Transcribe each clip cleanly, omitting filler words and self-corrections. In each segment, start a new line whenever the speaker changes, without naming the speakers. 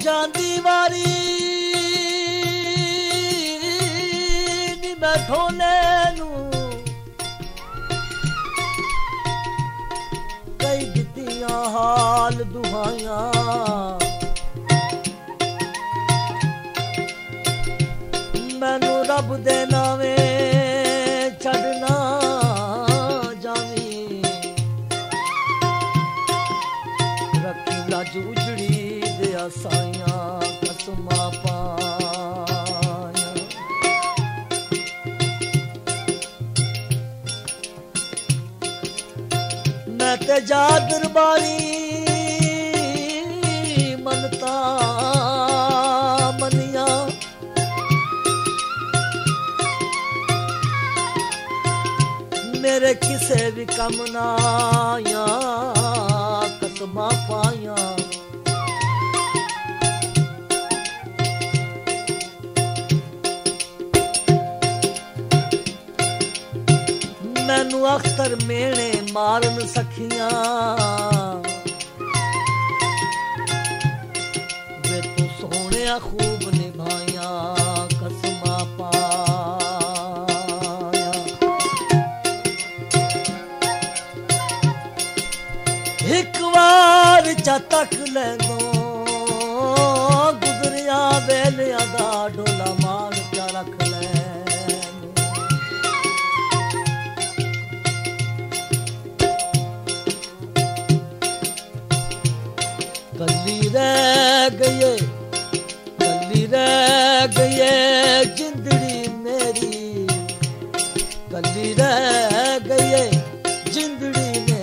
ਜਾਂਦੀ ਵਾਰੀ ਨੀ ਮੈਂ ਢੋਲੇ ਨੂੰ ਕਈ ਦਿੱਤੀਆਂ ਹਾਲ ਦੁਹਾਈਆਂ ਮੈਨੂੰ ਰੱਬ ਦੇ ਨਾਵੇਂ ਛੱਡਣਾ ਜਾਵੀਂ ਰੱਖੀ ਲੱਜ ਉਜੜੀ ਦੇ ਆਸਾਈਆਂ ਕਸਮਾਂ ਪਾਈਆਂ ਮੈਂ ਤੇ ਜਾ ਦਰਬਾਰੀ ਮਨਤਾ ਮਨੀਆਂ मेरे किसे भी कम ना आया कसमा पाया मैनू अख्तर मेने मारन सखियां वे तू सोहणिया खूब निभाया कसमा एक बार चतक लैंदो गुजरिया वेलिया दा डोला मार चा रख लैंदो कली रह गई जिंदड़ी मेरी कली रह गई जिंदड़ी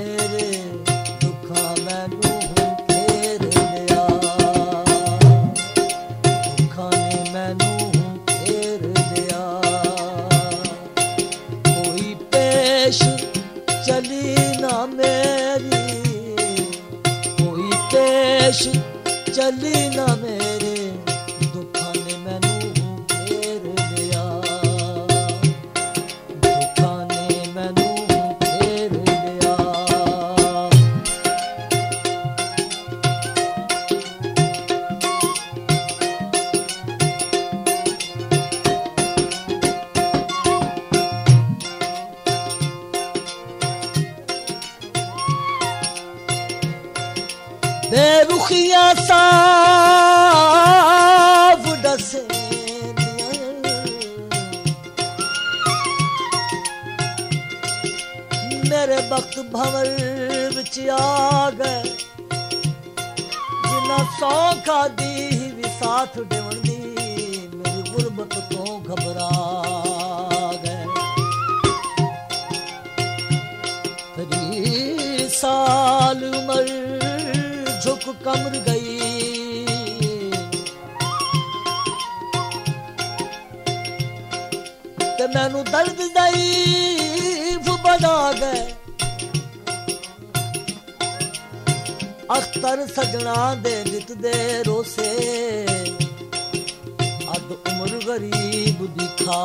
चली ना मेरे दुखा ने मैनू फेर लिया दुखा ने मैनू फेर लिया बेरुखिया साफ डसे मेरे वक्त भंवर विच आ गए जिन्ना सौखा दी भी साथ देवंदी मेरी गुरबत तो घबरा गए 30 साल उम्र झुक कमर गई ते मैनू दर्द दई बना गए अख्तर सजना दे नित दे रोसे अद उम्र गरीब दिखा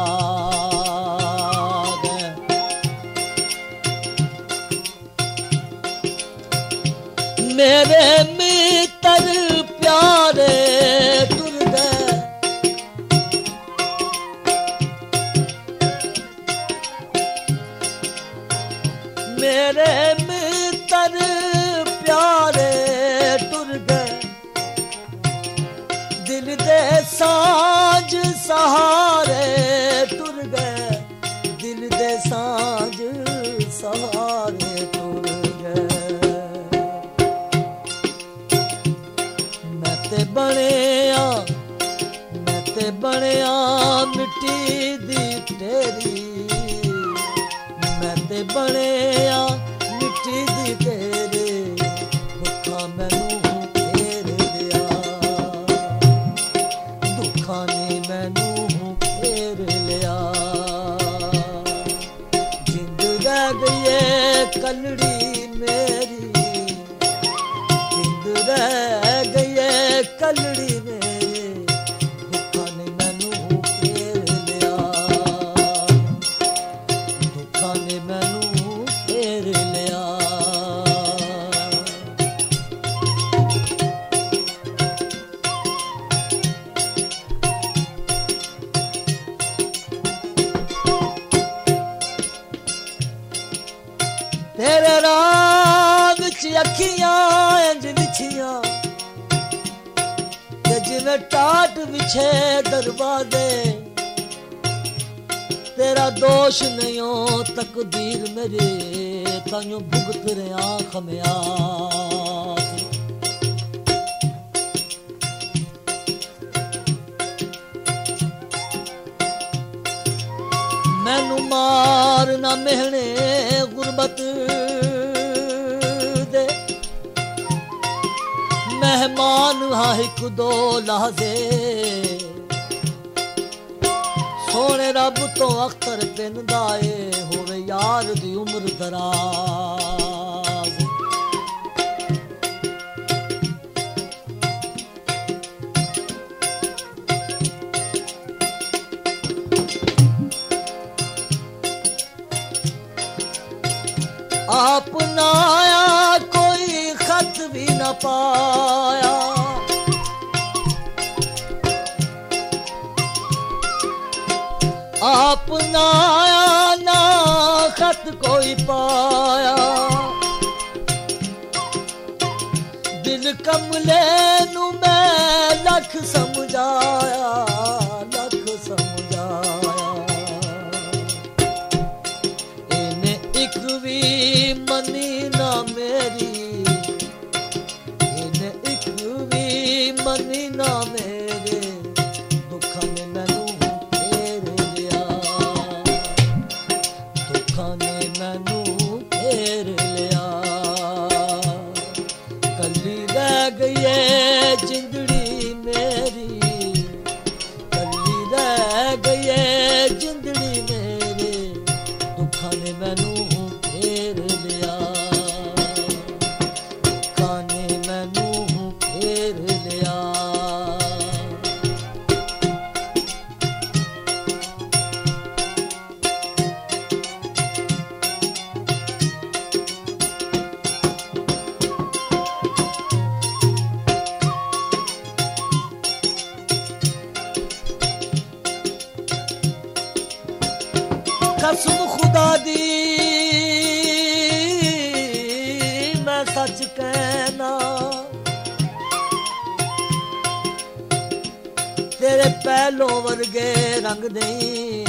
मेरे मित्र प्यारे तुर गए मेरे मित्र प्यारे तुर गए दिल दे सांझ सहारे तुर गए दिल दे सांझ सहारे तुर गए मैं ते बनिया मिट्टी दी तेरी मैं ते बनिया मिट्टी दी तेरे दुखा मैनू फेर लिया दुखा ने मैनू फेर लिया जिंद रह गई कलड़ी मेरी जिंद रह गई कलड़ी मेरे दुखा ने मैनू फेर लिया दुखा ने मैनू फेर लिया तेरे राह विच अखियां इंज विछियां ते जिवें टाट विछे दरवाजे तेरा दोष नहीं हो तकदीर मेरे ताइयों भुगत रहा खमियास मैनू मार ना मेहने गुरबत दे मेहमान हाँ एक दो लहजे सोने रब तो अख्तर पिंदा ए होवे यार दी उम्र दराज अपना आया कोई खत भी न पाया अपना आया ना खत कोई पाया दिल कमले नू मैं लख समझाया इन्हें एक भी मनी ना मेरी इन्हें एक भी मनी ना मेरे दुखा ने मैनू जिंदड़ी मेरी कली रह गई जिंदड़ी मेरे दुखा ने मैनू फेर लिया दुखा ने मैनू फेर लिया कसम खुदा दी मैं सच कहना तेरे पहलों वर्गे रंग नहीं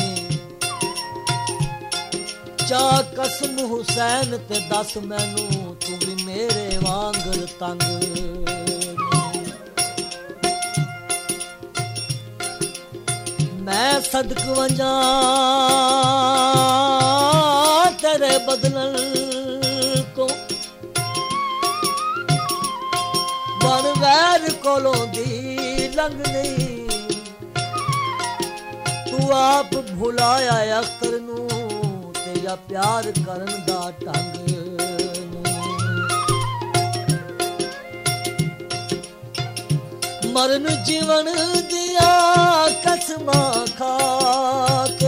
चा कसम हुसैन ते दस मैनू तू भी मेरे वांगर तंग मैं सदक वंजा तेरे बदलन को बन वैर कोलों दी लंघ नहीं तू आप भुलाया अख्तर नू तेरा प्यार करन दा ढंग मरन जीवन दिया कसमा खा के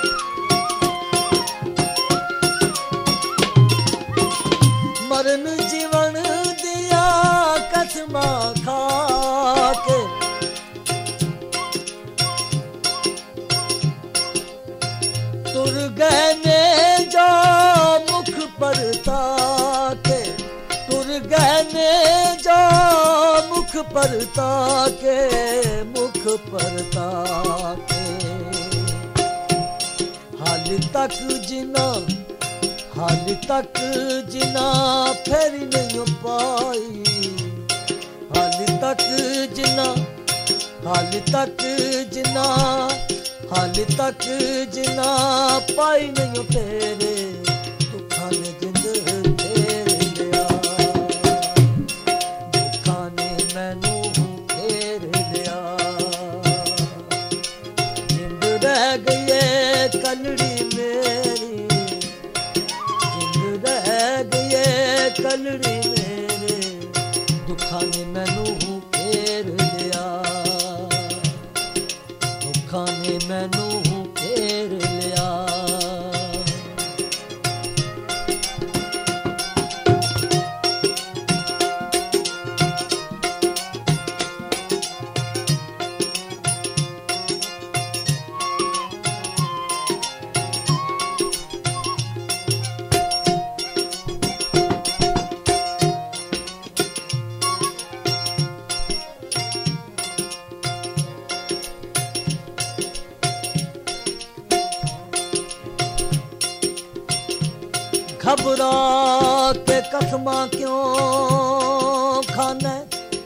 मरन जीवन दिया कसमा खा के तुर गए ने जा मुख पर ताके तुर गए ने जा मुख पर ताके हाल तक जिना फेरी नहीं पाई हाल तक जिना पाई नहीं फेरे दुखा ने जिंद फेर लिया दुखा ने मैनू फेर लिया जिंद रह गई कलड़ी मेरी जिंद रह गई कलड़ी मेरे दुखा ने मैनू फेर लिया दुखा ने मैनू फेर लिया घबरा के कसमा क्यों खाने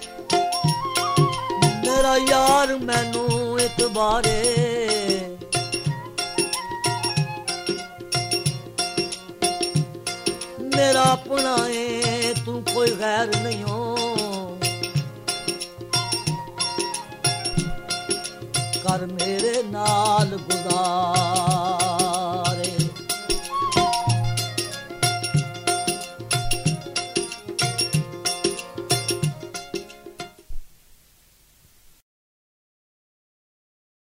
मेरा यार मैनू एक बारे मेरा अपना है तू कोई गैर नहीं हो कर मेरे नाल गुज़ार